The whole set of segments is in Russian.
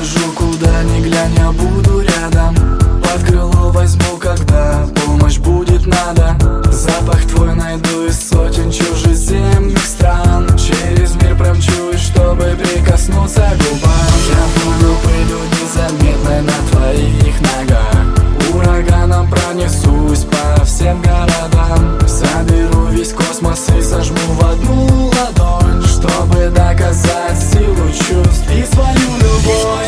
скажу, куда ни глянь, я буду рядом. Под крыло возьму, когда помощь будет надо. Запах твой найду из сотен чужеземных стран. Через мир промчусь, чтобы прикоснуться к губам. Я буду пылью незаметной на твоих ногах. Ураганом пронесусь по всем городам. Соберу весь космос и сожму в одну ладонь, чтобы доказать силу чувств и свою любовь.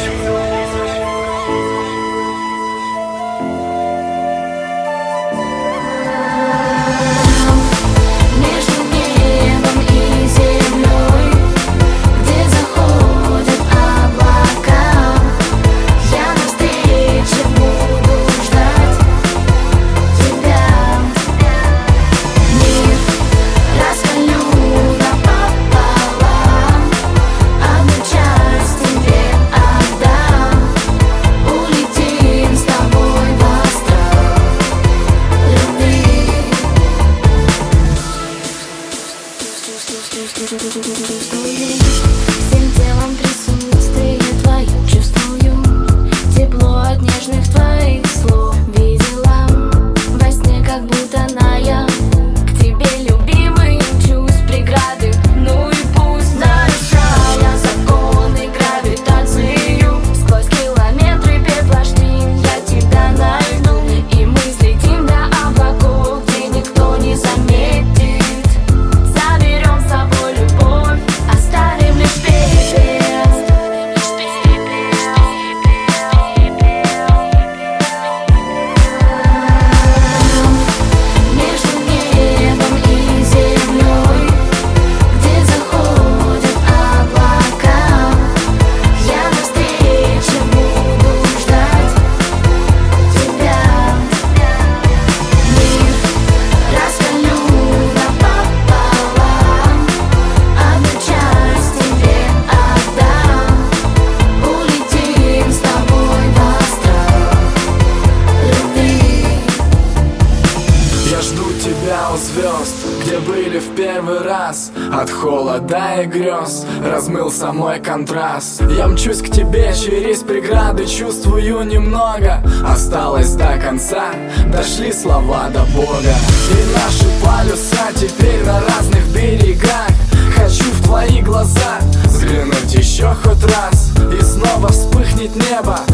Всем телом присутствие твое чувствую. Тепло от нежных твоих слов видела во сне, как будто наяву. К тебе, любимый, мчусь преграды, ну и пусть. Нарушая законы гравитацию, сквозь километры пепла-штиль я тебя найду. И мы слетим до облаков, где никто не заметит. Заберем с собой любовь, оставим лишь пепел. Между небом и землей, где заходят облака, я навстречу буду ждать тебя. Мир раскалю напополам, одну часть тебе отдам. Улетим с тобой в астрал любви. Я жду тебя у звезд, где были в первый раз. От холода и грез размылся мой контраст. Я мчусь к тебе через преграды, чувствую немного. Осталось до конца, дошли слова до Бога. И наши полюса теперь на разных берегах. Хочу в твои глаза взглянуть еще хоть раз, и снова вспыхнет небо